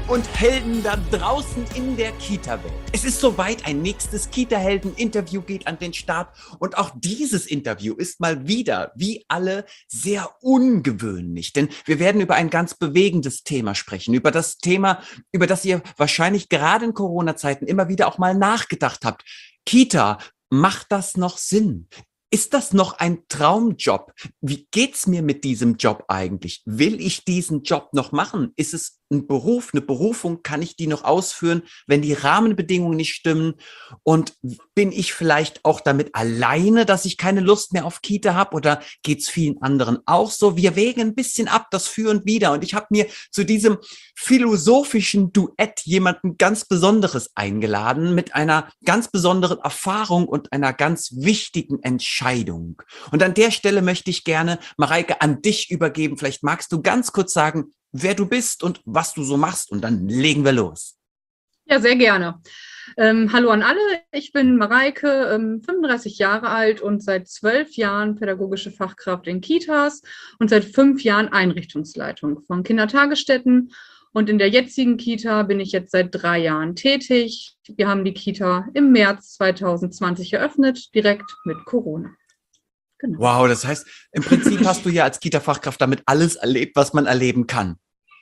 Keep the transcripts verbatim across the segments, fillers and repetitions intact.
und Helden da draußen in der Kita-Welt. Es ist soweit, ein nächstes Kita-Helden-Interview geht an den Start und auch dieses Interview ist mal wieder, wie alle, sehr ungewöhnlich, denn wir werden über ein ganz bewegendes Thema sprechen, über das Thema, über das ihr wahrscheinlich gerade in Corona-Zeiten immer wieder auch mal nachgedacht habt. Kita, macht das noch Sinn? Ist das noch ein Traumjob? Wie geht's mir mit diesem Job eigentlich? Will ich diesen Job noch machen? Ist es ein Beruf, eine Berufung? Kann ich die noch ausführen, wenn die Rahmenbedingungen nicht stimmen? Und bin ich vielleicht auch damit alleine, dass ich keine Lust mehr auf Kita habe? Oder geht's vielen anderen auch so? Wir wägen ein bisschen ab, das Für und Wider. Und ich habe mir zu diesem philosophischen Duett jemanden ganz Besonderes eingeladen mit einer ganz besonderen Erfahrung und einer ganz wichtigen Entscheidung. Und an der Stelle möchte ich gerne, Mareike, an dich übergeben. Vielleicht magst du ganz kurz sagen, wer du bist und was du so machst. Und dann legen wir los. Ja, sehr gerne. Ähm, hallo an alle, ich bin Mareike, ähm, fünfunddreißig Jahre alt und seit zwölf Jahren pädagogische Fachkraft in Kitas und seit fünf Jahren Einrichtungsleitung von Kindertagesstätten. Und in der jetzigen Kita bin ich jetzt seit drei Jahren tätig. Wir haben die Kita im März zweitausendzwanzig eröffnet, direkt mit Corona. Genau. Wow, das heißt, im Prinzip hast du ja als Kita-Fachkraft damit alles erlebt, was man erleben kann.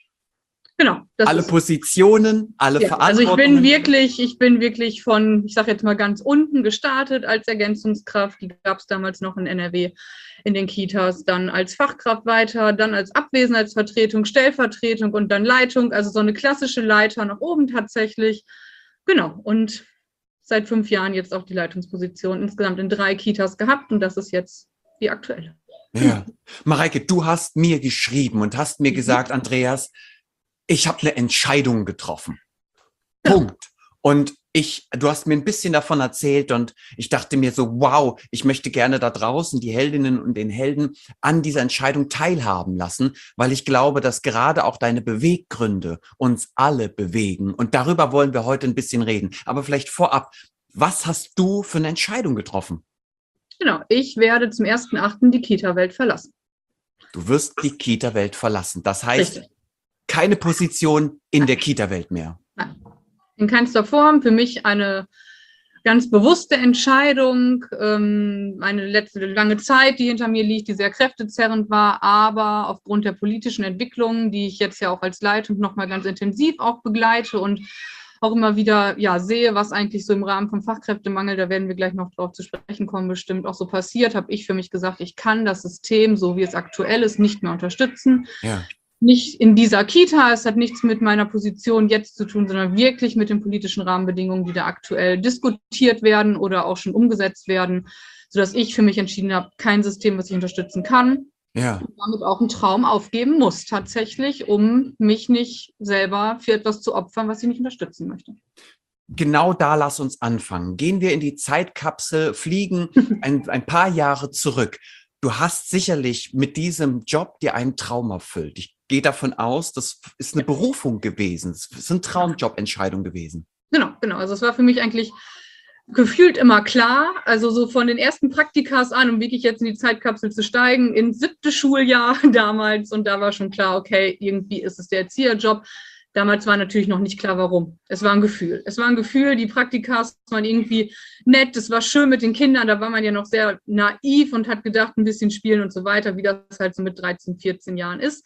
Genau. Das alle ist, Positionen, alle ja, Verantwortungen. Also ich bin wirklich, ich bin wirklich von, ich sage jetzt mal ganz unten gestartet als Ergänzungskraft. Die gab es damals noch in N R W in den Kitas, dann als Fachkraft weiter, dann als Abwesenheitsvertretung, Stellvertretung und dann Leitung. Also so eine klassische Leiter nach oben tatsächlich. Genau. Und seit fünf Jahren jetzt auch die Leitungsposition insgesamt in drei Kitas gehabt und das ist jetzt die aktuelle. Ja. Mareike, du hast mir geschrieben und hast mir mhm. gesagt, Andreas, ich habe eine Entscheidung getroffen. Ja. Punkt. Und ich, du hast mir ein bisschen davon erzählt und ich dachte mir so, wow, ich möchte gerne da draußen die Heldinnen und den Helden an dieser Entscheidung teilhaben lassen, weil ich glaube, dass gerade auch deine Beweggründe uns alle bewegen. Und darüber wollen wir heute ein bisschen reden. Aber vielleicht vorab, was hast du für eine Entscheidung getroffen? Genau, ich werde zum ersten achten die Kita-Welt verlassen. Du wirst die Kita-Welt verlassen. Das heißt, Richtig. keine Position in der Kita-Welt mehr. Nein. In keinster Form. Für mich eine ganz bewusste Entscheidung, ähm, eine letzte lange Zeit, die hinter mir liegt, die sehr kräftezerrend war, aber aufgrund der politischen Entwicklung, die ich jetzt ja auch als Leitung nochmal ganz intensiv auch begleite und auch immer wieder ja sehe, was eigentlich so im Rahmen vom Fachkräftemangel, da werden wir gleich noch drauf zu sprechen kommen, bestimmt auch so passiert, habe ich für mich gesagt, ich kann das System, so wie es aktuell ist, nicht mehr unterstützen. Ja. Nicht in dieser Kita, es hat nichts mit meiner Position jetzt zu tun, sondern wirklich mit den politischen Rahmenbedingungen, die da aktuell diskutiert werden oder auch schon umgesetzt werden, sodass ich für mich entschieden habe, kein System, was ich unterstützen kann. Ja. Und damit auch einen Traum aufgeben muss, tatsächlich, um mich nicht selber für etwas zu opfern, was ich nicht unterstützen möchte. Genau da lass uns anfangen. Gehen wir in die Zeitkapsel, fliegen ein, ein paar Jahre zurück. Du hast sicherlich mit diesem Job dir einen Traum erfüllt. Ich gehe davon aus, das ist eine Berufung gewesen. Es ist eine Traumjobentscheidung gewesen. Genau, genau. Also es war für mich eigentlich gefühlt immer klar, also so von den ersten Praktikas an, um wirklich jetzt in die Zeitkapsel zu steigen, ins siebte Schuljahr damals. Und da war schon klar, okay, irgendwie ist es der Erzieherjob. Damals war natürlich noch nicht klar, warum. Es war ein Gefühl. Es war ein Gefühl, die Praktikas waren irgendwie nett, es war schön mit den Kindern, da war man ja noch sehr naiv und hat gedacht, ein bisschen spielen und so weiter, wie das halt so mit dreizehn, vierzehn Jahren ist.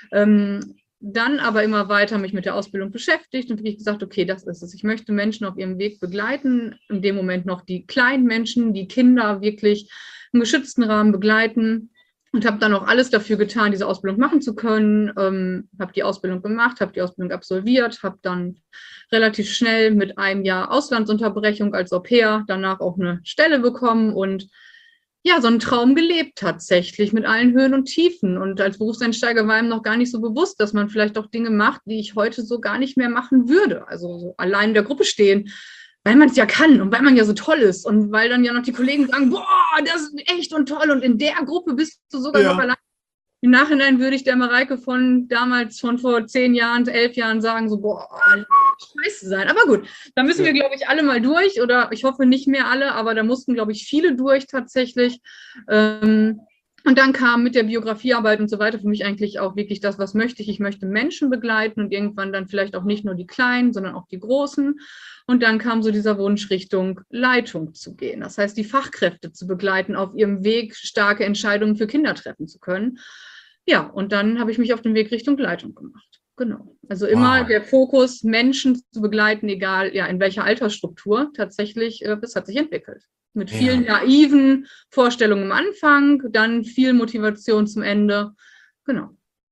Ähm, dann aber immer weiter mich mit der Ausbildung beschäftigt und wirklich gesagt, okay, das ist es. Ich möchte Menschen auf ihrem Weg begleiten, in dem Moment noch die kleinen Menschen, die Kinder wirklich im geschützten Rahmen begleiten. Und habe dann auch alles dafür getan, diese Ausbildung machen zu können. Ähm, habe die Ausbildung gemacht, habe die Ausbildung absolviert, habe dann relativ schnell mit einem Jahr Auslandsunterbrechung als Au-pair danach auch eine Stelle bekommen und ja, so einen Traum gelebt tatsächlich mit allen Höhen und Tiefen. Und als Berufseinsteiger war ihm noch gar nicht so bewusst, dass man vielleicht auch Dinge macht, die ich heute so gar nicht mehr machen würde. Also so allein in der Gruppe stehen, weil man es ja kann und weil man ja so toll ist und weil dann ja noch die Kollegen sagen, boah, das ist echt und toll und in der Gruppe bist du sogar ja noch allein. Im Nachhinein würde ich der Mareike von damals, von vor zehn Jahren, elf Jahren sagen, so, boah, scheiße sein. Aber gut, da müssen wir, glaube ich, alle mal durch oder ich hoffe nicht mehr alle, aber da mussten, glaube ich, viele durch tatsächlich. Ähm, Und dann kam mit der Biografiearbeit und so weiter für mich eigentlich auch wirklich das, was möchte ich. Ich möchte Menschen begleiten und irgendwann dann vielleicht auch nicht nur die Kleinen, sondern auch die Großen. Und dann kam so dieser Wunsch, Richtung Leitung zu gehen. Das heißt, die Fachkräfte zu begleiten, auf ihrem Weg starke Entscheidungen für Kinder treffen zu können. Ja, und dann habe ich mich auf den Weg Richtung Leitung gemacht. Genau. Also immer Wow. der Fokus, Menschen zu begleiten, egal ja in welcher Altersstruktur tatsächlich, äh, das hat sich entwickelt. Mit vielen Ja. naiven Vorstellungen am Anfang, dann viel Motivation zum Ende. Genau.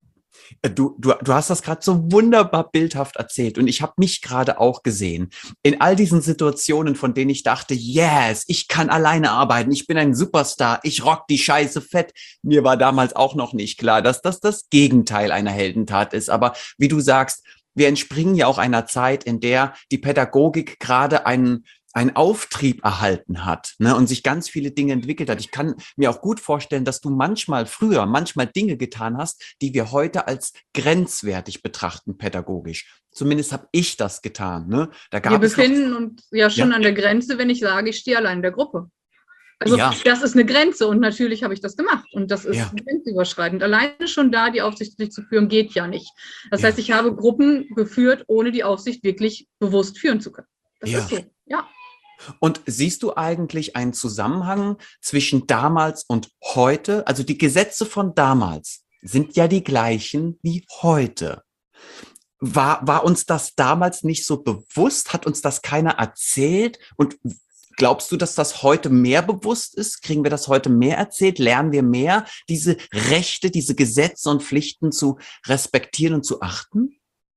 Du, du, du hast das gerade so wunderbar bildhaft erzählt und ich habe mich gerade auch gesehen. In all diesen Situationen, von denen ich dachte, yes, ich kann alleine arbeiten, ich bin ein Superstar, ich rock die Scheiße fett. Mir war damals auch noch nicht klar, dass das das Gegenteil einer Heldentat ist. Aber wie du sagst, wir entspringen ja auch einer Zeit, in der die Pädagogik gerade einen einen Auftrieb erhalten hat, ne, und sich ganz viele Dinge entwickelt hat. Ich kann mir auch gut vorstellen, dass du manchmal früher, manchmal Dinge getan hast, die wir heute als grenzwertig betrachten, pädagogisch. Zumindest habe ich das getan. Ne? Da Wir gab es noch, befinden uns ja schon ja, an der Grenze, wenn ich sage, ich stehe allein in der Gruppe. Also ja, das ist eine Grenze und natürlich habe ich das gemacht und das ist ja, grenzüberschreitend. Alleine schon da die Aufsicht durchzuführen, geht ja nicht. Das heißt, ja, ich habe Gruppen geführt, ohne die Aufsicht wirklich bewusst führen zu können. Das ja. ist so, ja. Und siehst du eigentlich einen Zusammenhang zwischen damals und heute? Also die Gesetze von damals sind ja die gleichen wie heute. War, war uns das damals nicht so bewusst? Hat uns das keiner erzählt? Und glaubst du, dass das heute mehr bewusst ist? Kriegen wir das heute mehr erzählt? Lernen wir mehr, diese Rechte, diese Gesetze und Pflichten zu respektieren und zu achten?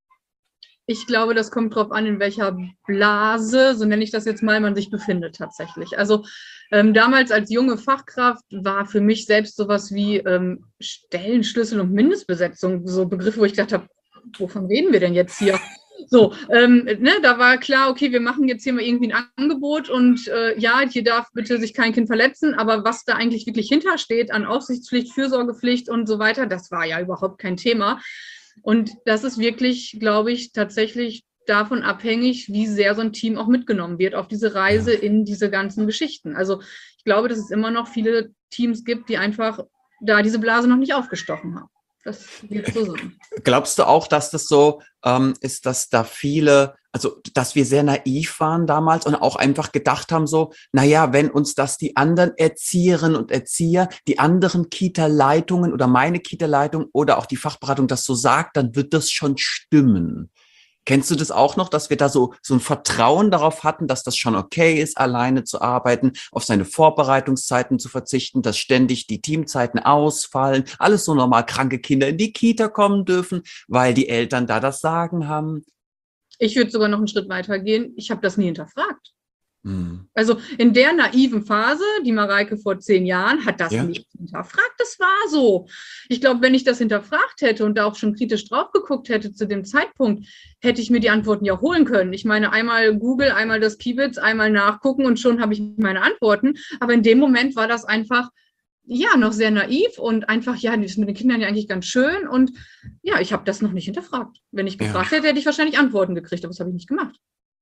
Ich glaube, das kommt darauf an, in welcher Blase, so nenne ich das jetzt mal, man sich befindet tatsächlich. Also ähm, damals als junge Fachkraft war für mich selbst sowas wie ähm, Stellenschlüssel und Mindestbesetzung so Begriffe, wo ich gedacht habe, wovon reden wir denn jetzt hier? So, ähm, ne, da war klar, okay, wir machen jetzt hier mal irgendwie ein Angebot und äh, ja, hier darf bitte sich kein Kind verletzen, aber was da eigentlich wirklich hintersteht an Aufsichtspflicht, Fürsorgepflicht und so weiter, das war ja überhaupt kein Thema. Und das ist wirklich, glaube ich, tatsächlich davon abhängig, wie sehr so ein Team auch mitgenommen wird auf diese Reise Ja. in diese ganzen Geschichten. Also ich glaube, dass es immer noch viele Teams gibt, die einfach da diese Blase noch nicht aufgestochen haben. Das wird so sein. Glaubst du auch, dass das so ähm, ist, dass da viele, also dass wir sehr naiv waren damals und auch einfach gedacht haben so, naja, wenn uns das die anderen Erzieherinnen und Erzieher, die anderen Kita-Leitungen oder meine Kita-Leitung oder auch die Fachberatung das so sagt, dann wird das schon stimmen. Kennst du das auch noch, dass wir da so, so ein Vertrauen darauf hatten, dass das schon okay ist, alleine zu arbeiten, auf seine Vorbereitungszeiten zu verzichten, dass ständig die Teamzeiten ausfallen, alles so normal, kranke Kinder in die Kita kommen dürfen, weil die Eltern da das Sagen haben? Ich würde sogar noch einen Schritt weiter gehen. Ich habe das nie hinterfragt. Hm. Also in der naiven Phase, die Mareike vor zehn Jahren, hat das Ja? nicht hinterfragt. Das war so. Ich glaube, wenn ich das hinterfragt hätte und da auch schon kritisch drauf geguckt hätte zu dem Zeitpunkt, hätte ich mir die Antworten ja holen können. Ich meine, einmal Google, einmal das Kibitz, einmal nachgucken und schon habe ich meine Antworten. Aber in dem Moment war das einfach, ja, noch sehr naiv und einfach, ja, das ist mit den Kindern ja eigentlich ganz schön. Und ja, ich habe das noch nicht hinterfragt. Wenn ich gefragt Ja. hätte, hätte ich wahrscheinlich Antworten gekriegt, aber das habe ich nicht gemacht.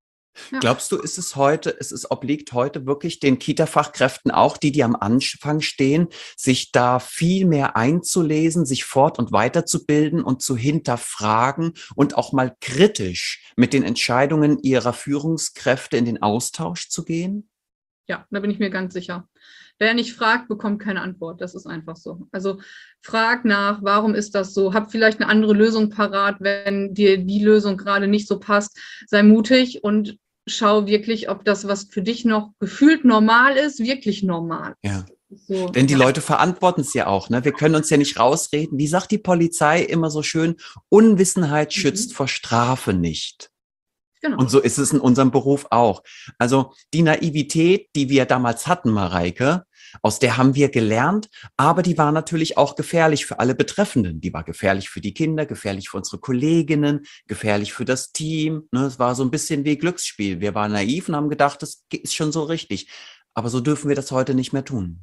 Ja. Glaubst du, ist es heute, ist es obliegt heute wirklich den Kita-Fachkräften auch, die, die am Anfang stehen, sich da viel mehr einzulesen, sich fort- und weiterzubilden und zu hinterfragen und auch mal kritisch mit den Entscheidungen ihrer Führungskräfte in den Austausch zu gehen? Ja, da bin ich mir ganz sicher. Wer nicht fragt, bekommt keine Antwort. Das ist einfach so. Also frag nach, warum ist das so? Hab vielleicht eine andere Lösung parat, wenn dir die Lösung gerade nicht so passt. Sei mutig und schau wirklich, ob das, was für dich noch gefühlt normal ist, wirklich normal Ja. ist. So, Denn die ja. Leute verantworten es ja auch. Ne? Wir können uns ja nicht rausreden. Wie sagt die Polizei immer so schön, Unwissenheit schützt Mhm. vor Strafe nicht. Genau. Und so ist es in unserem Beruf auch. Also die Naivität, die wir damals hatten, Mareike, aus der haben wir gelernt, aber die war natürlich auch gefährlich für alle Betreffenden. Die war gefährlich für die Kinder, gefährlich für unsere Kolleginnen, gefährlich für das Team. Ne, es war so ein bisschen wie Glücksspiel. Wir waren naiv und haben gedacht, das ist schon so richtig. Aber so dürfen wir das heute nicht mehr tun.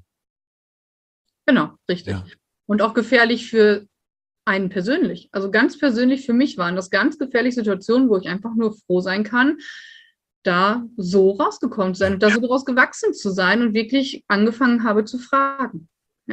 Genau, richtig. Ja. Und auch gefährlich für einen persönlich. Also ganz persönlich für mich waren das ganz gefährliche Situationen, wo ich einfach nur froh sein kann, da so rausgekommen zu sein und da so daraus gewachsen zu sein und wirklich angefangen habe zu fragen. Ja.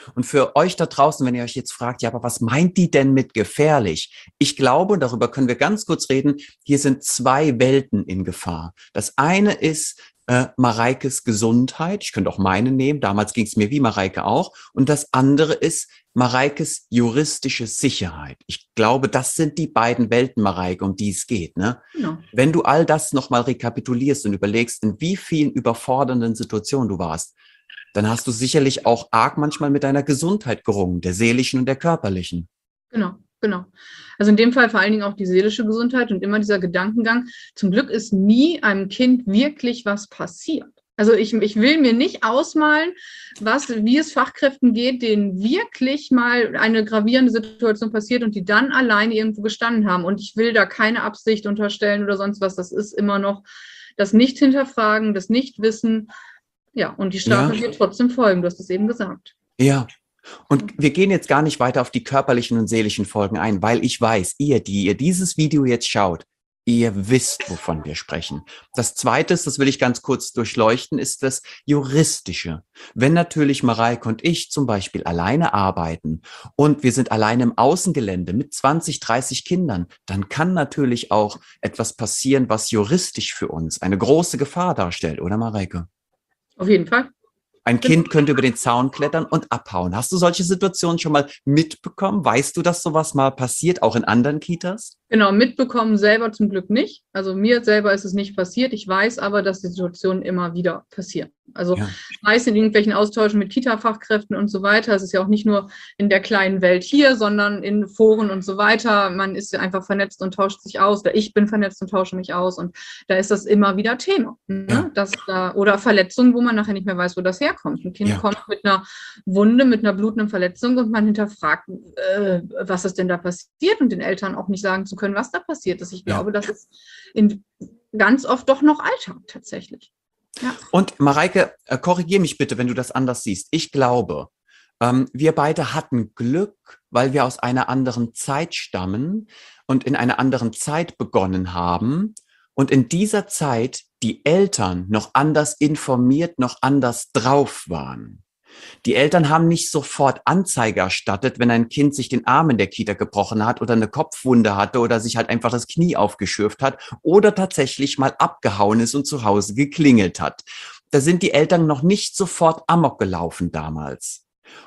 Und für euch da draußen, wenn ihr euch jetzt fragt, ja, aber was meint die denn mit gefährlich? Ich glaube, darüber können wir ganz kurz reden, hier sind zwei Welten in Gefahr. Das eine ist äh, Mareikes Gesundheit, ich könnte auch meine nehmen, damals ging es mir wie Mareike auch. Und das andere ist Mareikes juristische Sicherheit. Ich glaube, das sind die beiden Welten, Mareike, um die es geht. Ne? Genau. Wenn du all das nochmal rekapitulierst und überlegst, in wie vielen überfordernden Situationen du warst, dann hast du sicherlich auch arg manchmal mit deiner Gesundheit gerungen, der seelischen und der körperlichen. Genau, genau. Also in dem Fall vor allen Dingen auch die seelische Gesundheit und immer dieser Gedankengang. Zum Glück ist nie einem Kind wirklich was passiert. Also ich, ich will mir nicht ausmalen, was, wie es Fachkräften geht, denen wirklich mal eine gravierende Situation passiert und die dann alleine irgendwo gestanden haben. Und ich will da keine Absicht unterstellen oder sonst was. Das ist immer noch das Nicht-Hinterfragen, das Nicht-Wissen. Ja, und die Strafe Ja. wird trotzdem folgen, du hast es eben gesagt. Ja, und wir gehen jetzt gar nicht weiter auf die körperlichen und seelischen Folgen ein, weil ich weiß, ihr, die ihr dieses Video jetzt schaut, ihr wisst, wovon wir sprechen. Das Zweite ist, das will ich ganz kurz durchleuchten, ist das Juristische. Wenn natürlich Mareike und ich zum Beispiel alleine arbeiten und wir sind alleine im Außengelände mit zwanzig, dreißig Kindern, dann kann natürlich auch etwas passieren, was juristisch für uns eine große Gefahr darstellt, oder Mareike? Auf jeden Fall. Ein Kind könnte über den Zaun klettern und abhauen. Hast du solche Situationen schon mal mitbekommen? Weißt du, dass sowas mal passiert, auch in anderen Kitas? Genau, mitbekommen selber zum Glück nicht. Also mir selber ist es nicht passiert. Ich weiß aber, dass die Situationen immer wieder passieren. Also Ja. meist in irgendwelchen Austauschen mit Kita-Fachkräften und so weiter. Es ist ja auch nicht nur in der kleinen Welt hier, sondern in Foren und so weiter. Man ist ja einfach vernetzt und tauscht sich aus. Oder ich bin vernetzt und tausche mich aus. Und da ist das immer wieder Thema. Ne? Ja. Dass da, oder Verletzungen, wo man nachher nicht mehr weiß, wo das herkommt. Ein Kind Ja. kommt mit einer Wunde, mit einer blutenden Verletzung und man hinterfragt, äh, was ist denn da passiert und den Eltern auch nicht sagen zu können, was da passiert ist. Ich glaube, Ja. das ist in, ganz oft doch noch Alltag tatsächlich. Ja. Und Mareike, äh, korrigier mich bitte, wenn du das anders siehst. Ich glaube, ähm, wir beide hatten Glück, weil wir aus einer anderen Zeit stammen und in einer anderen Zeit begonnen haben und in dieser Zeit die Eltern noch anders informiert, noch anders drauf waren. Die Eltern haben nicht sofort Anzeige erstattet, wenn ein Kind sich den Arm in der Kita gebrochen hat oder eine Kopfwunde hatte oder sich halt einfach das Knie aufgeschürft hat oder tatsächlich mal abgehauen ist und zu Hause geklingelt hat. Da sind die Eltern noch nicht sofort amok gelaufen damals.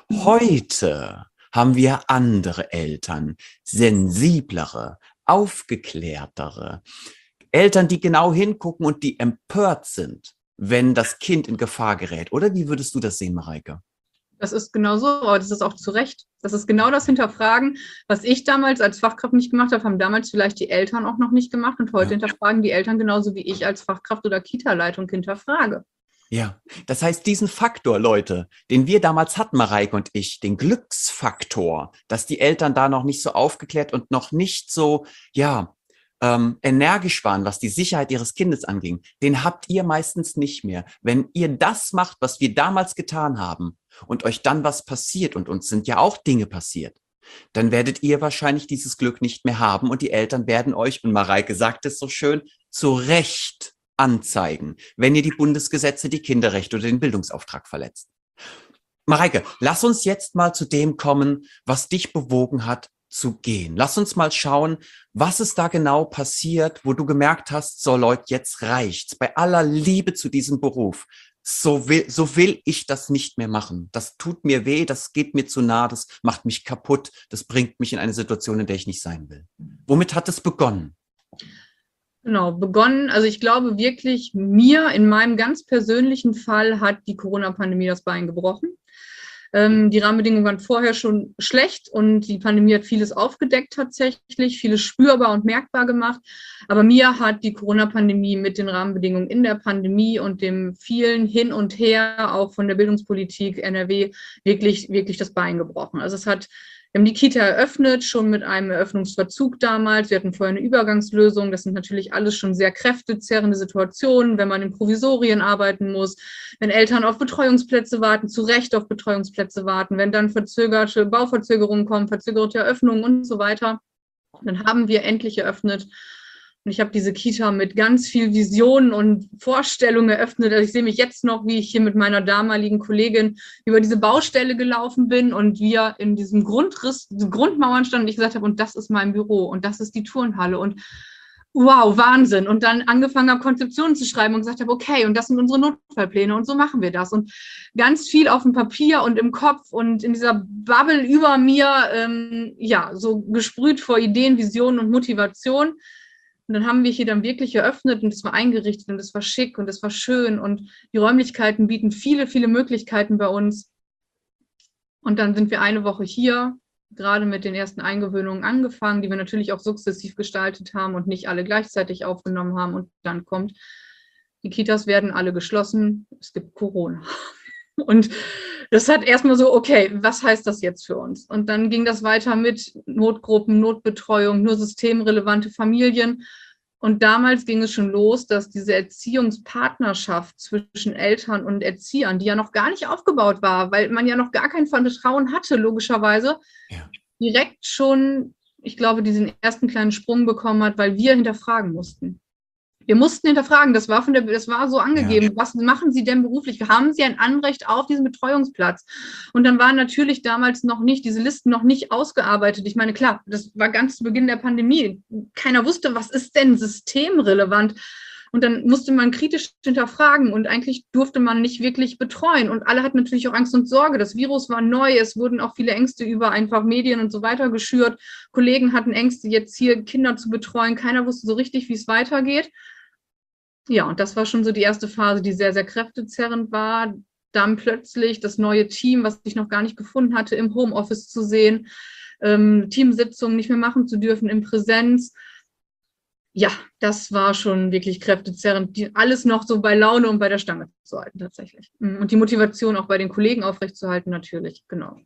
Heute haben wir andere Eltern, sensiblere, aufgeklärtere, Eltern, die genau hingucken und die empört sind, wenn das Kind in Gefahr gerät. Oder wie würdest du das sehen, Mareike? Das ist genau so, aber das ist auch zu Recht. Das ist genau das Hinterfragen, was ich damals als Fachkraft nicht gemacht habe, haben damals vielleicht die Eltern auch noch nicht gemacht und heute Ja. hinterfragen die Eltern genauso wie ich als Fachkraft oder Kita-Leitung hinterfrage. Ja, das heißt, diesen Faktor, Leute, den wir damals hatten, Mareike und ich, den Glücksfaktor, dass die Eltern da noch nicht so aufgeklärt und noch nicht so, ja, ähm, energisch waren, was die Sicherheit ihres Kindes anging, den habt ihr meistens nicht mehr. Wenn ihr das macht, was wir damals getan haben und euch dann was passiert und uns sind ja auch Dinge passiert, dann werdet ihr wahrscheinlich dieses Glück nicht mehr haben und die Eltern werden euch, und Mareike sagt es so schön, zu Recht anzeigen, wenn ihr die Bundesgesetze, die Kinderrechte oder den Bildungsauftrag verletzt. Mareike, lass uns jetzt mal zu dem kommen, was dich bewogen hat, zu gehen. Lass uns mal schauen, was ist da genau passiert, wo du gemerkt hast, so Leute, jetzt reicht's. Bei aller Liebe zu diesem Beruf. So will, so will ich das nicht mehr machen. Das tut mir weh, das geht mir zu nah, das macht mich kaputt, das bringt mich in eine Situation, in der ich nicht sein will. Womit hat es begonnen? Genau, begonnen, also ich glaube wirklich, mir in meinem ganz persönlichen Fall hat die Corona-Pandemie das Bein gebrochen. Ähm, die Rahmenbedingungen waren vorher schon schlecht und die Pandemie hat vieles aufgedeckt tatsächlich, vieles spürbar und merkbar gemacht. Aber mir hat die Corona-Pandemie mit den Rahmenbedingungen in der Pandemie und dem vielen Hin und Her, auch von der Bildungspolitik N R W, wirklich, wirklich das Bein gebrochen. Also es hat Wir haben die Kita eröffnet, schon mit einem Eröffnungsverzug damals. Wir hatten vorher eine Übergangslösung. Das sind natürlich alles schon sehr kräftezerrende Situationen, wenn man in Provisorien arbeiten muss, wenn Eltern auf Betreuungsplätze warten, zu Recht auf Betreuungsplätze warten, wenn dann verzögerte Bauverzögerungen kommen, verzögerte Eröffnungen und so weiter. Dann haben wir endlich eröffnet. Und ich habe diese Kita mit ganz viel Visionen und Vorstellungen eröffnet. Also ich sehe mich jetzt noch, wie ich hier mit meiner damaligen Kollegin über diese Baustelle gelaufen bin und wir in diesem Grundriss, Grundmauern standen und ich gesagt habe, und das ist mein Büro und das ist die Turnhalle und wow, Wahnsinn. Und dann angefangen habe, Konzeptionen zu schreiben und gesagt habe, okay, und das sind unsere Notfallpläne und so machen wir das. Und ganz viel auf dem Papier und im Kopf und in dieser Bubble über mir, ähm, ja, so gesprüht vor Ideen, Visionen und Motivation. Und dann haben wir hier dann wirklich eröffnet und es war eingerichtet und es war schick und es war schön und die Räumlichkeiten bieten viele, viele Möglichkeiten bei uns. Und dann sind wir eine Woche hier, gerade mit den ersten Eingewöhnungen angefangen, die wir natürlich auch sukzessiv gestaltet haben und nicht alle gleichzeitig aufgenommen haben. Und dann kommt, die Kitas werden alle geschlossen, es gibt Corona. Und das hat erstmal so, okay, was heißt das jetzt für uns? Und dann ging das weiter mit Notgruppen, Notbetreuung, nur systemrelevante Familien. Und damals ging es schon los, dass diese Erziehungspartnerschaft zwischen Eltern und Erziehern, die ja noch gar nicht aufgebaut war, weil man ja noch gar kein Vertrauen hatte, logischerweise, ja. direkt schon, ich glaube, diesen ersten kleinen Sprung bekommen hat, weil wir hinterfragen mussten. Wir mussten hinterfragen, das war, von der, das war so angegeben, ja. Was machen Sie denn beruflich? Haben Sie ein Anrecht auf diesen Betreuungsplatz? Und dann waren natürlich damals noch nicht, diese Listen noch nicht ausgearbeitet. Ich meine, klar, das war ganz zu Beginn der Pandemie. Keiner wusste, was ist denn systemrelevant? Und dann musste man kritisch hinterfragen und eigentlich durfte man nicht wirklich betreuen. Und alle hatten natürlich auch Angst und Sorge. Das Virus war neu, es wurden auch viele Ängste über einfach Medien und so weiter geschürt. Kollegen hatten Ängste, jetzt hier Kinder zu betreuen. Keiner wusste so richtig, wie es weitergeht. Ja, und das war schon so die erste Phase, die sehr, sehr kräftezerrend war. Dann plötzlich das neue Team, was ich noch gar nicht gefunden hatte, im Homeoffice zu sehen, ähm, Teamsitzungen nicht mehr machen zu dürfen in Präsenz. Ja, das war schon wirklich kräftezerrend, die, alles noch so bei Laune und bei der Stange zu halten tatsächlich. Und die Motivation auch bei den Kollegen aufrechtzuerhalten natürlich, genau.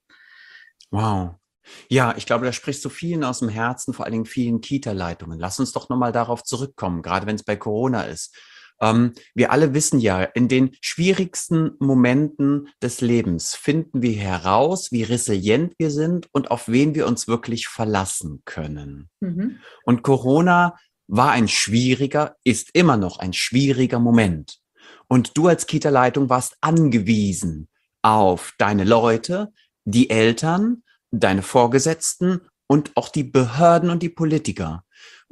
Wow. Ja, ich glaube, da sprichst du vielen aus dem Herzen, vor allen Dingen vielen Kita-Leitungen. Lass uns doch nochmal darauf zurückkommen, gerade wenn es bei Corona ist. Ähm, wir alle wissen ja, in den schwierigsten Momenten des Lebens finden wir heraus, wie resilient wir sind und auf wen wir uns wirklich verlassen können. Mhm. Und Corona war ein schwieriger, ist immer noch ein schwieriger Moment. Und du als Kita-Leitung warst angewiesen auf deine Leute, die Eltern, deine Vorgesetzten und auch die Behörden und die Politiker.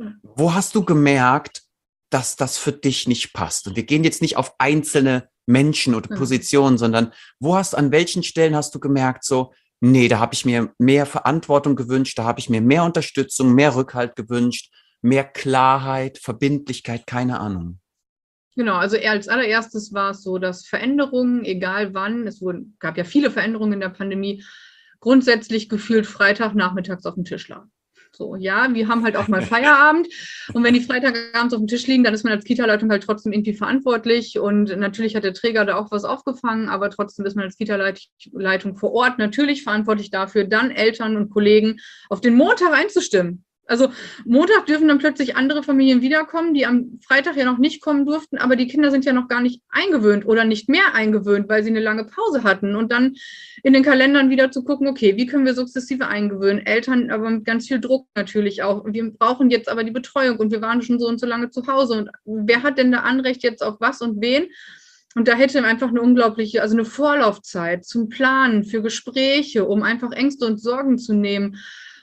Wo hast du gemerkt, dass das für dich nicht passt? Und wir gehen jetzt nicht auf einzelne Menschen oder Positionen, sondern wo hast, an welchen Stellen hast du gemerkt, so, nee, da habe ich mir mehr Verantwortung gewünscht, da habe ich mir mehr Unterstützung, mehr Rückhalt gewünscht, mehr Klarheit, Verbindlichkeit, keine Ahnung. Genau, also als allererstes war es so, dass Veränderungen, egal wann, es wurden, gab ja viele Veränderungen in der Pandemie, grundsätzlich gefühlt Freitagnachmittags auf dem Tisch lagen. So, ja, wir haben halt auch mal Feierabend und wenn die Freitagabends auf dem Tisch liegen, dann ist man als Kita-Leitung halt trotzdem irgendwie verantwortlich und natürlich hat der Träger da auch was aufgefangen, aber trotzdem ist man als Kita-Leitung vor Ort natürlich verantwortlich dafür, dann Eltern und Kollegen auf den Montag einzustimmen. Also Montag dürfen dann plötzlich andere Familien wiederkommen, die am Freitag ja noch nicht kommen durften, aber die Kinder sind ja noch gar nicht eingewöhnt oder nicht mehr eingewöhnt, weil sie eine lange Pause hatten. Und dann in den Kalendern wieder zu gucken, okay, wie können wir sukzessive eingewöhnen? Eltern, aber mit ganz viel Druck natürlich auch. Und wir brauchen jetzt aber die Betreuung und wir waren schon so und so lange zu Hause. Und wer hat denn da Anrecht jetzt auf was und wen? Und da hätte einfach eine unglaubliche, also eine Vorlaufzeit zum Planen für Gespräche, um einfach Ängste und Sorgen zu nehmen,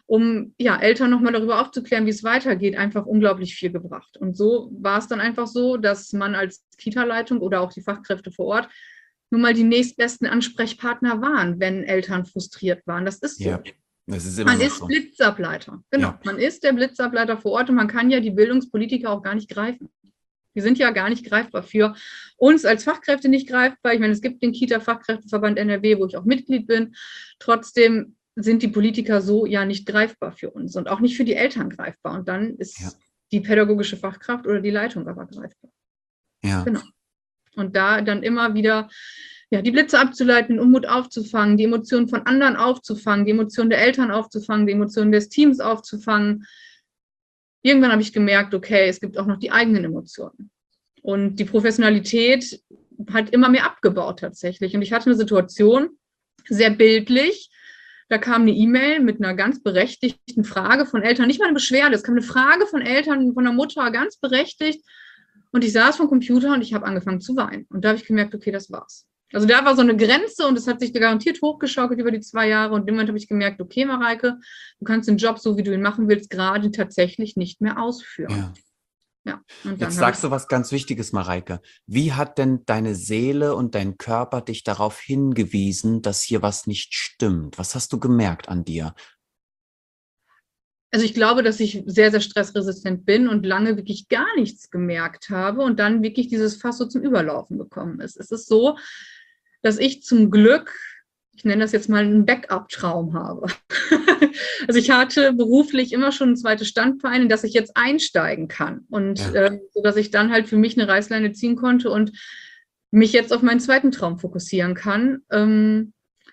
um ja, Eltern nochmal darüber aufzuklären, wie es weitergeht, einfach unglaublich viel gebracht. Und so war es dann einfach so, dass man als Kita-Leitung oder auch die Fachkräfte vor Ort nun mal die nächstbesten Ansprechpartner waren, wenn Eltern frustriert waren. Das ist so. Ja, das ist immer man ist so. Blitzableiter. Genau, Ja. Man ist der Blitzableiter vor Ort und man kann ja die Bildungspolitiker auch gar nicht greifen. Die sind ja gar nicht greifbar für uns als Fachkräfte nicht greifbar. Ich meine, es gibt den Kita-Fachkräfteverband N R W, wo ich auch Mitglied bin. Trotzdem sind die Politiker so ja nicht greifbar für uns und auch nicht für die Eltern greifbar. Und dann ist Ja. die pädagogische Fachkraft oder die Leitung aber greifbar. Ja. Genau. Und da dann immer wieder ja, die Blitze abzuleiten, Unmut aufzufangen, die Emotionen von anderen aufzufangen, die Emotionen der Eltern aufzufangen, die Emotionen des Teams aufzufangen. Irgendwann habe ich gemerkt, okay, es gibt auch noch die eigenen Emotionen. Und die Professionalität hat immer mehr abgebaut tatsächlich. Und ich hatte eine Situation, sehr bildlich, Da kam eine E-Mail mit einer ganz berechtigten Frage von Eltern, nicht mal eine Beschwerde, es kam eine Frage von Eltern, von der Mutter, ganz berechtigt. Und ich saß vom Computer und ich habe angefangen zu weinen. Und da habe ich gemerkt, okay, das war's. Also da war so eine Grenze und es hat sich garantiert hochgeschaukelt über die zwei Jahre. Und in dem Moment habe ich gemerkt, okay, Mareike, du kannst den Job, so wie du ihn machen willst, gerade tatsächlich nicht mehr ausführen. Ja. Ja, und dann Jetzt sagst du was ganz Wichtiges, Mareike. Wie hat denn deine Seele und dein Körper dich darauf hingewiesen, dass hier was nicht stimmt? Was hast du gemerkt an dir? Also ich glaube, dass ich sehr, sehr stressresistent bin und lange wirklich gar nichts gemerkt habe und dann wirklich dieses Fass so zum Überlaufen gekommen ist. Es ist so, dass ich zum Glück, ich nenne das jetzt mal einen Backup-Traum habe. Also ich hatte beruflich immer schon ein zweites Standbein, in das ich jetzt einsteigen kann. Und ja. äh, so dass ich dann halt für mich eine Reißleine ziehen konnte und mich jetzt auf meinen zweiten Traum fokussieren kann. Ähm,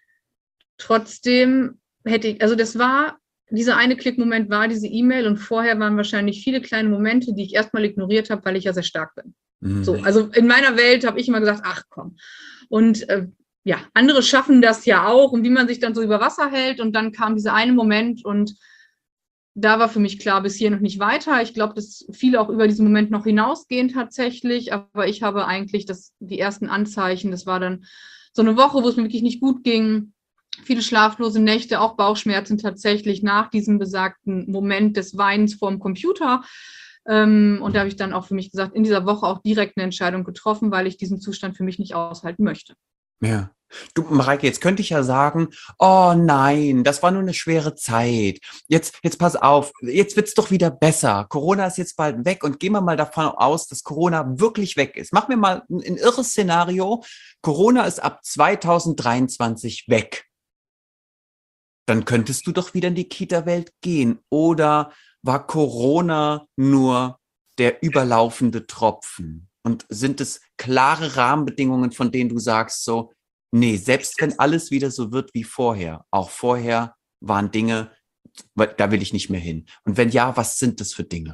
trotzdem hätte ich, also das war, dieser eine Klickmoment war diese E-Mail und vorher waren wahrscheinlich viele kleine Momente, die ich erstmal ignoriert habe, weil ich ja sehr stark bin. Mhm. So, also in meiner Welt habe ich immer gesagt, ach komm. Und äh, ja, andere schaffen das ja auch und wie man sich dann so über Wasser hält und dann kam dieser eine Moment und da war für mich klar, bis hier noch nicht weiter. Ich glaube, dass viele auch über diesen Moment noch hinausgehen tatsächlich, aber ich habe eigentlich das, die ersten Anzeichen, das war dann so eine Woche, wo es mir wirklich nicht gut ging, viele schlaflose Nächte, auch Bauchschmerzen tatsächlich nach diesem besagten Moment des Weinens vorm Computer. Und da habe ich dann auch für mich gesagt, in dieser Woche auch direkt eine Entscheidung getroffen, weil ich diesen Zustand für mich nicht aushalten möchte. Ja. Du, Mareike, jetzt könnte ich ja sagen, oh nein, das war nur eine schwere Zeit. Jetzt, jetzt pass auf, jetzt wird's doch wieder besser. Corona ist jetzt bald weg und gehen wir mal davon aus, dass Corona wirklich weg ist. Machen wir mal ein, ein irres Szenario. Corona ist ab zweitausenddreiundzwanzig weg. Dann könntest du doch wieder in die Kita-Welt gehen. Oder war Corona nur der überlaufende Tropfen? Und sind es klare Rahmenbedingungen, von denen du sagst so, nee, selbst wenn alles wieder so wird wie vorher, auch vorher waren Dinge, da will ich nicht mehr hin. Und wenn ja, was sind das für Dinge?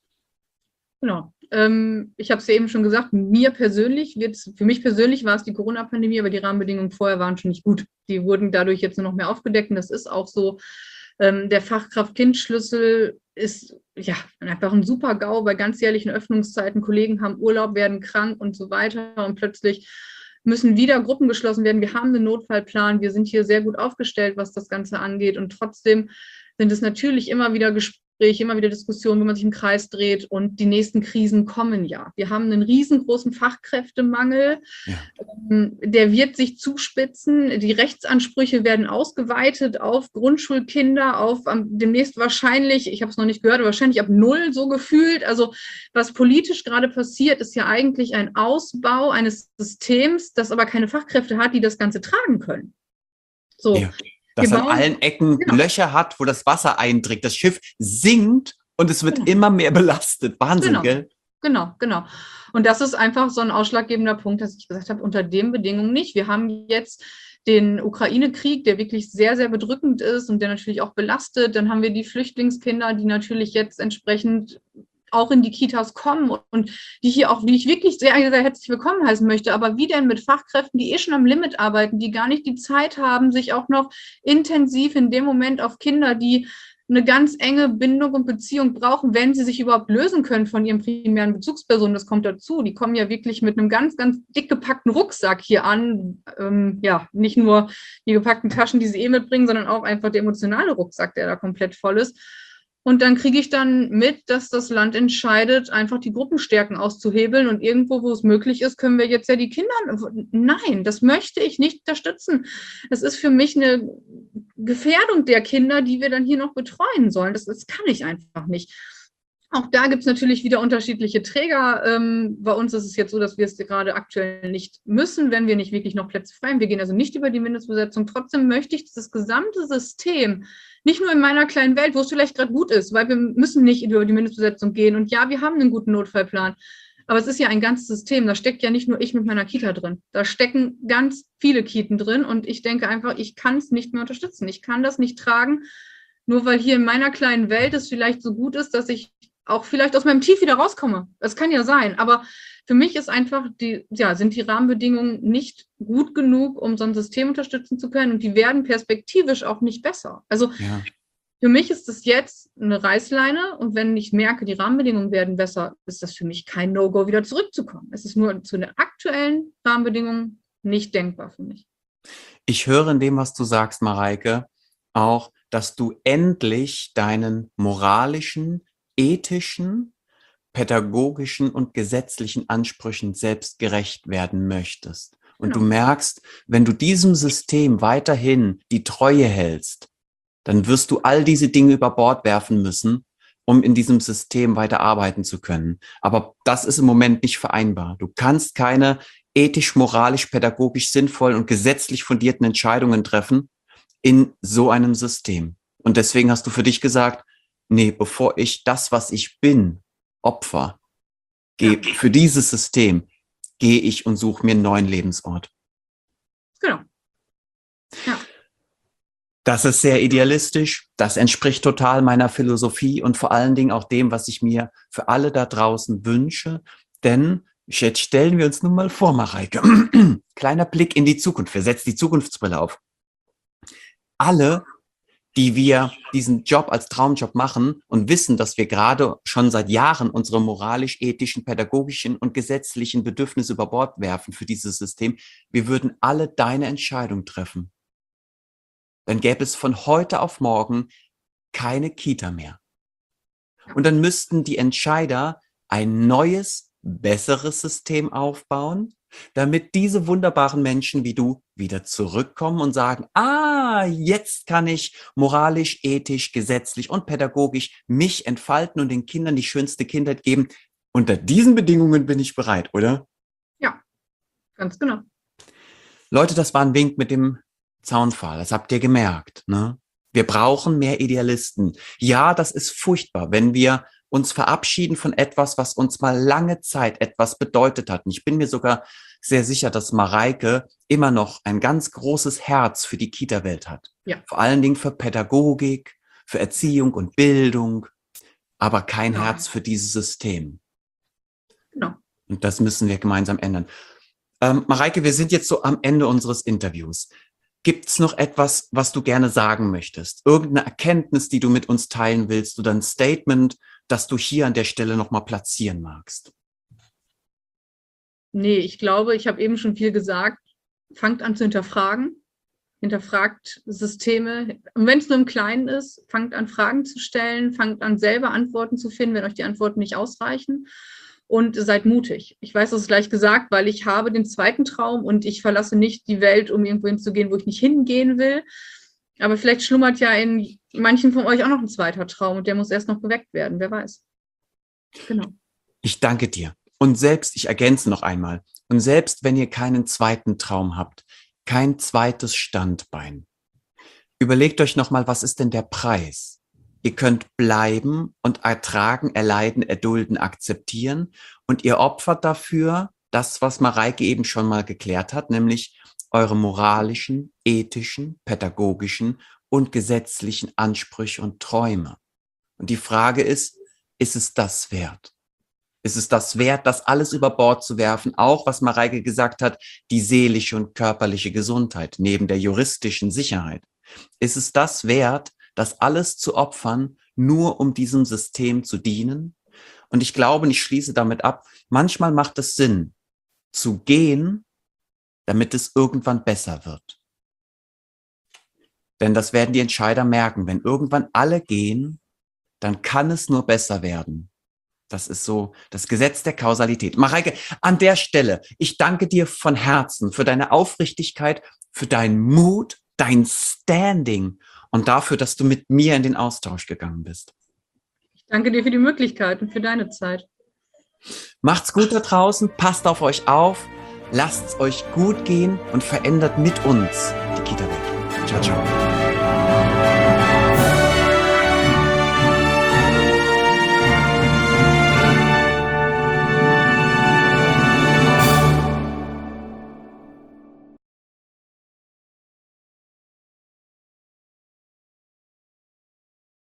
Genau. Ähm, ich habe es ja eben schon gesagt, mir persönlich, wird's, für mich persönlich war es die Corona-Pandemie, aber die Rahmenbedingungen vorher waren schon nicht gut. Die wurden dadurch jetzt nur noch mehr aufgedeckt und das ist auch so. Ähm, der Fachkraft-Kind-Schlüssel ist ja einfach ein super GAU bei ganzjährlichen Öffnungszeiten. Kollegen haben Urlaub, werden krank und so weiter und plötzlich müssen wieder Gruppen geschlossen werden. Wir haben einen Notfallplan, wir sind hier sehr gut aufgestellt, was das Ganze angeht und trotzdem sind es natürlich immer wieder Gespräche, immer wieder Diskussionen, wo man sich im Kreis dreht und die nächsten Krisen kommen ja. Wir haben einen riesengroßen Fachkräftemangel, ja. Der wird sich zuspitzen, die Rechtsansprüche werden ausgeweitet auf Grundschulkinder, auf um, demnächst wahrscheinlich, ich habe es noch nicht gehört, aber wahrscheinlich ab null so gefühlt. Also was politisch gerade passiert, ist ja eigentlich ein Ausbau eines Systems, das aber keine Fachkräfte hat, die das Ganze tragen können. So. Ja. Das an allen Ecken genau. Löcher hat, wo das Wasser eindringt. Das Schiff sinkt und es wird genau. immer mehr belastet. Wahnsinn, genau. gell? Genau, genau. Und das ist einfach so ein ausschlaggebender Punkt, dass ich gesagt habe, unter den Bedingungen nicht. Wir haben jetzt den Ukraine-Krieg, der wirklich sehr, sehr bedrückend ist und der natürlich auch belastet. Dann haben wir die Flüchtlingskinder, die natürlich jetzt entsprechend auch in die Kitas kommen und die hier auch, die ich wirklich sehr, sehr herzlich willkommen heißen möchte. Aber wie denn mit Fachkräften, die eh schon am Limit arbeiten, die gar nicht die Zeit haben, sich auch noch intensiv in dem Moment auf Kinder, die eine ganz enge Bindung und Beziehung brauchen, wenn sie sich überhaupt lösen können von ihren primären Bezugspersonen. Das kommt dazu. Die kommen ja wirklich mit einem ganz, ganz dick gepackten Rucksack hier an. Ähm, ja, nicht nur die gepackten Taschen, die sie eh mitbringen, sondern auch einfach der emotionale Rucksack, der da komplett voll ist. Und dann kriege ich dann mit, dass das Land entscheidet, einfach die Gruppenstärken auszuhebeln. Und irgendwo, wo es möglich ist, können wir jetzt ja die Kinder... Nein, das möchte ich nicht unterstützen. Das ist für mich eine Gefährdung der Kinder, die wir dann hier noch betreuen sollen. Das, das kann ich einfach nicht. Auch da gibt es natürlich wieder unterschiedliche Träger. Ähm, bei uns ist es jetzt so, dass wir es gerade aktuell nicht müssen, wenn wir nicht wirklich noch Plätze frei haben. Wir gehen also nicht über die Mindestbesetzung. Trotzdem möchte ich das gesamte System, nicht nur in meiner kleinen Welt, wo es vielleicht gerade gut ist, weil wir müssen nicht über die Mindestbesetzung gehen. Und ja, wir haben einen guten Notfallplan. Aber es ist ja ein ganzes System. Da steckt ja nicht nur ich mit meiner Kita drin. Da stecken ganz viele Kita drin. Und ich denke einfach, ich kann es nicht mehr unterstützen. Ich kann das nicht tragen, nur weil hier in meiner kleinen Welt es vielleicht so gut ist, dass ich auch vielleicht aus meinem Tief wieder rauskomme. Das kann ja sein. Aber für mich ist einfach die, ja, sind die Rahmenbedingungen nicht gut genug, um so ein System unterstützen zu können und die werden perspektivisch auch nicht besser. Also Ja. Für mich ist das jetzt eine Reißleine und wenn ich merke, die Rahmenbedingungen werden besser, ist das für mich kein No-Go, wieder zurückzukommen. Es ist nur zu den aktuellen Rahmenbedingungen nicht denkbar für mich. Ich höre in dem, was du sagst, Mareike, auch, dass du endlich deinen moralischen, ethischen, pädagogischen und gesetzlichen Ansprüchen selbst gerecht werden möchtest. Und Genau. du merkst, wenn du diesem System weiterhin die Treue hältst, dann wirst du all diese Dinge über Bord werfen müssen, um in diesem System weiter arbeiten zu können. Aber das ist im Moment nicht vereinbar. Du kannst keine ethisch, moralisch, pädagogisch sinnvollen und gesetzlich fundierten Entscheidungen treffen in so einem System. Und deswegen hast du für dich gesagt, nee, bevor ich das, was ich bin, Opfer, gehe Ja. für dieses System, gehe ich und suche mir einen neuen Lebensort. Genau. Ja. Das ist sehr idealistisch. Das entspricht total meiner Philosophie und vor allen Dingen auch dem, was ich mir für alle da draußen wünsche. Denn jetzt stellen wir uns nun mal vor, Mareike, kleiner Blick in die Zukunft. Wir setzen die Zukunftsbrille auf. Alle, die wir diesen Job als Traumjob machen und wissen, dass wir gerade schon seit Jahren unsere moralisch-ethischen, pädagogischen und gesetzlichen Bedürfnisse über Bord werfen für dieses System, wir würden alle deine Entscheidung treffen. Dann gäbe es von heute auf morgen keine Kita mehr. Und dann müssten die Entscheider ein neues, besseres System aufbauen, damit diese wunderbaren Menschen wie du wieder zurückkommen und sagen, ah, jetzt kann ich moralisch, ethisch, gesetzlich und pädagogisch mich entfalten und den Kindern die schönste Kindheit geben. Unter diesen Bedingungen bin ich bereit, oder? Ja, ganz genau. Leute, das war ein Wink mit dem Zaunpfahl, das habt ihr gemerkt, ne? Wir brauchen mehr Idealisten. Ja, das ist furchtbar, wenn wir uns verabschieden von etwas, was uns mal lange Zeit etwas bedeutet hat. Und ich bin mir sogar sehr sicher, dass Mareike immer noch ein ganz großes Herz für die Kita-Welt hat. Ja. Vor allen Dingen für Pädagogik, für Erziehung und Bildung, aber kein Ja. Herz für dieses System. Genau. Und das müssen wir gemeinsam ändern. Ähm, Mareike, wir sind jetzt so am Ende unseres Interviews. Gibt es noch etwas, was du gerne sagen möchtest? Irgendeine Erkenntnis, die du mit uns teilen willst oder ein Statement, das du hier an der Stelle nochmal platzieren magst? Nee, ich glaube, ich habe eben schon viel gesagt. Fangt an zu hinterfragen. Hinterfragt Systeme. Und wenn es nur im Kleinen ist, fangt an, Fragen zu stellen, fangt an, selber Antworten zu finden, wenn euch die Antworten nicht ausreichen. Und seid mutig. Ich weiß, das ist gleich gesagt, weil ich habe den zweiten Traum und ich verlasse nicht die Welt, um irgendwo hinzugehen, wo ich nicht hingehen will. Aber vielleicht schlummert ja in manchen von euch auch noch ein zweiter Traum und der muss erst noch geweckt werden, wer weiß. Genau. Ich danke dir. Und selbst, ich ergänze noch einmal, und selbst wenn ihr keinen zweiten Traum habt, kein zweites Standbein, überlegt euch nochmal, was ist denn der Preis? Ihr könnt bleiben und ertragen, erleiden, erdulden, akzeptieren und ihr opfert dafür das, was Mareike eben schon mal geklärt hat, nämlich eure moralischen, ethischen, pädagogischen und gesetzlichen Ansprüche und Träume. Und die Frage ist, ist es das wert? Ist es das wert, das alles über Bord zu werfen? Auch, was Mareike gesagt hat, die seelische und körperliche Gesundheit neben der juristischen Sicherheit. Ist es das wert, das alles zu opfern, nur um diesem System zu dienen? Und ich glaube, und ich schließe damit ab, manchmal macht es Sinn, zu gehen, damit es irgendwann besser wird. Denn das werden die Entscheider merken. Wenn irgendwann alle gehen, dann kann es nur besser werden. Das ist so das Gesetz der Kausalität. Mareike, an der Stelle, ich danke dir von Herzen für deine Aufrichtigkeit, für deinen Mut, dein Standing und dafür, dass du mit mir in den Austausch gegangen bist. Ich danke dir für die Möglichkeit und für deine Zeit. Macht's gut da draußen, passt auf euch auf, lasst es euch gut gehen und verändert mit uns die Kita-Welt. Ciao, ciao.